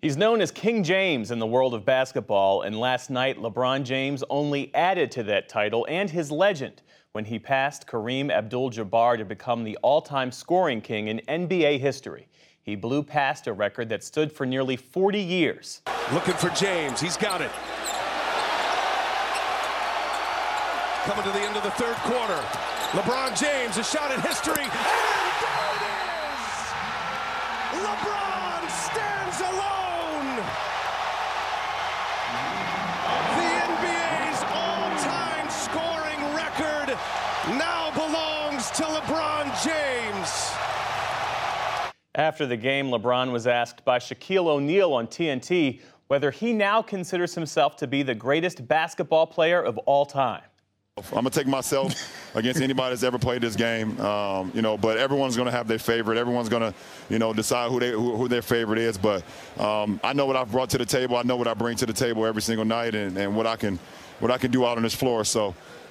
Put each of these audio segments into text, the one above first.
He's known as King James in the world of basketball, and last night LeBron James only added to that title and his legend when he passed Kareem Abdul-Jabbar to become the all-time scoring king in NBA history. He blew past a record that stood for nearly 40 years. Looking for James, he's got it. Coming to the end of the third quarter. LeBron James, a shot in history, and there it is! LeBron stands alone! The NBA's all-time scoring record now belongs to LeBron James. After the game, LeBron was asked by Shaquille O'Neal on TNT whether he now considers himself to be the greatest basketball player of all time. I'm going to take myself against anybody that's ever played this game, but everyone's going to have their favorite. Everyone's going to, decide who their favorite is. But I know what I've brought to the table. I know what I bring to the table every single night and what I can do out on this floor. So,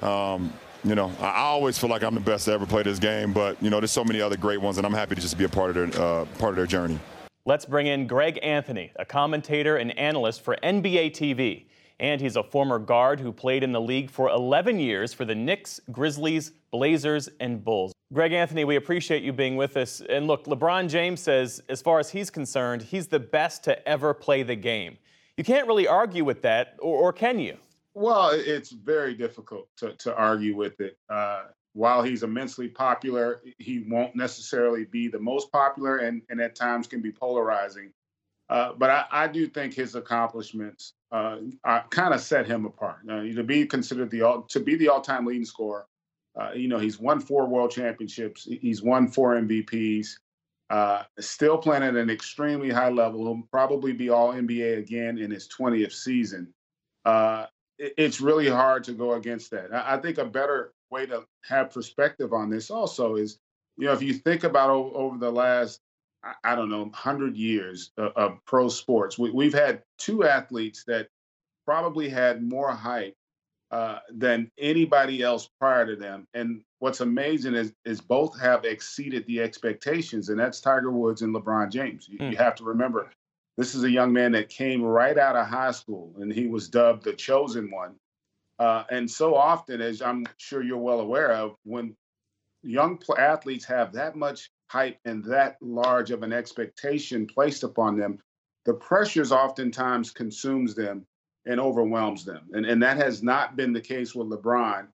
I always feel like I'm the best to ever play this game. But, there's so many other great ones, and I'm happy to just be a part of their journey. Let's bring in Greg Anthony, a commentator and analyst for NBA TV. And he's a former guard who played in the league for 11 years for the Knicks, Grizzlies, Blazers, and Bulls. Greg Anthony, we appreciate you being with us. And look, LeBron James says, as far as he's concerned, he's the best to ever play the game. You can't really argue with that, or can you? Well, it's very difficult to argue with it. While he's immensely popular, he won't necessarily be the most popular and at times can be polarizing. But I do think his accomplishments kind of set him apart. To be considered the all-time leading scorer, he's won 4 world championships. He's won 4 MVPs. Still playing at an extremely high level. He'll probably be all NBA again in his 20th season. It's really hard to go against that. I think a better way to have perspective on this also is, if you think about over the last 100 years of pro sports. We've had 2 athletes that probably had more hype than anybody else prior to them. And what's amazing is both have exceeded the expectations, and that's Tiger Woods and LeBron James. You have to remember, this is a young man that came right out of high school, and he was dubbed the chosen one. And so often, as I'm sure you're well aware of, when young athletes have that much hype and that large of an expectation placed upon them, the pressures oftentimes consumes them and overwhelms them. And that has not been the case with LeBron.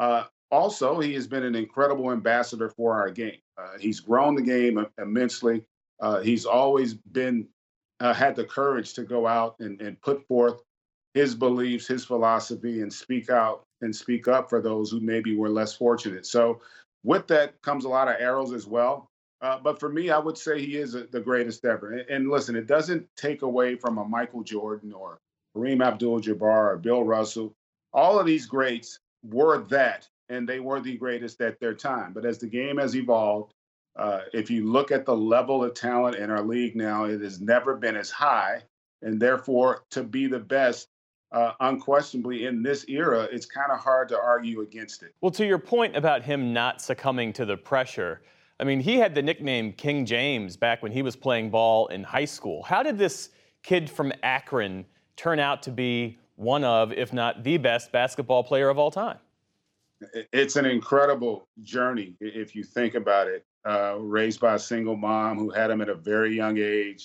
Also, he has been an incredible ambassador for our game. He's grown the game immensely. He's always been had the courage to go out and put forth his beliefs, his philosophy, and speak out and speak up for those who maybe were less fortunate. So with that comes a lot of arrows as well. But for me, I would say he is the greatest ever. And listen, it doesn't take away from a Michael Jordan or Kareem Abdul-Jabbar or Bill Russell. All of these greats were that, and they were the greatest at their time. But as the game has evolved, if you look at the level of talent in our league now, it has never been as high. And therefore, to be the best, unquestionably in this era, it's kind of hard to argue against it. Well, to your point about him not succumbing to the pressure, I mean, he had the nickname King James back when he was playing ball in high school. How did this kid from Akron turn out to be one of, if not the best basketball player of all time? It's an incredible journey if you think about it. Raised by a single mom who had him at a very young age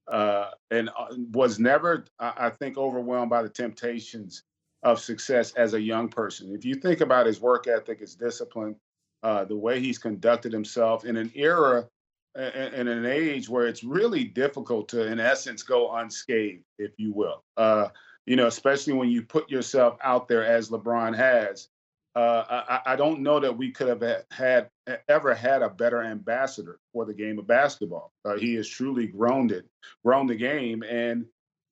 and was never, I think, overwhelmed by the temptations of success as a young person. If you think about his work ethic, his discipline, the way he's conducted himself in an era, in an age where it's really difficult to, in essence, go unscathed, if you will. Especially when you put yourself out there as LeBron has. I don't know that we could have ever had a better ambassador for the game of basketball. He has truly grown the game. And,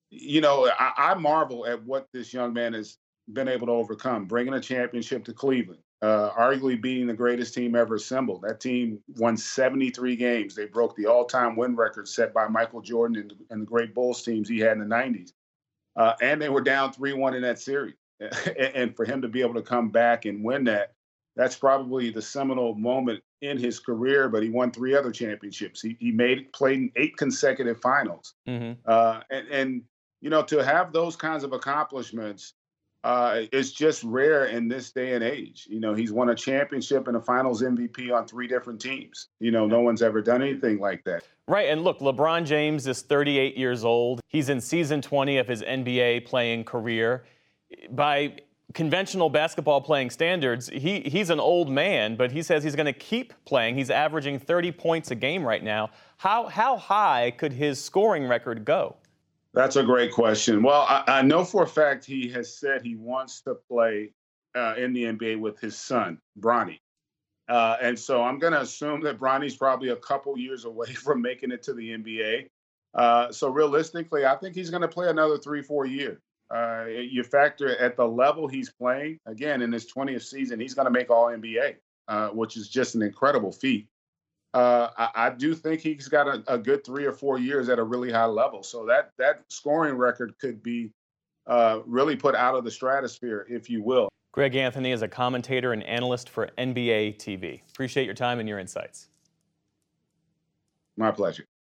I marvel at what this young man has been able to overcome, bringing a championship to Cleveland. Arguably being the greatest team ever assembled. That team won 73 games. They broke the all-time win record set by Michael Jordan and the great Bulls teams he had in the 90s. And they were down 3-1 in that series. And for him to be able to come back and win that, That's probably the seminal moment in his career, but he won 3 other championships. He played in 8 consecutive finals. Hmm. And to have those kinds of accomplishments, it's just rare in this day and age. He's won a championship and a finals MVP on 3 different teams. No one's ever done anything like that. Right, and look, LeBron James is 38 years old. He's in season 20 of his NBA playing career. By conventional basketball playing standards, he's an old man, but he says he's going to keep playing. He's averaging 30 points a game right now. How high could his scoring record go? That's a great question. Well, I know for a fact he has said he wants to play in the NBA with his son, Bronny. And so I'm going to assume that Bronny's probably a couple years away from making it to the NBA. So realistically, I think he's going to play another 3-4 years. You factor at the level he's playing, again, in his 20th season, he's going to make All NBA, which is just an incredible feat. I do think he's got a good 3 or 4 years at a really high level. So that scoring record could be really put out of the stratosphere, if you will. Greg Anthony is a commentator and analyst for NBA TV. Appreciate your time and your insights. My pleasure.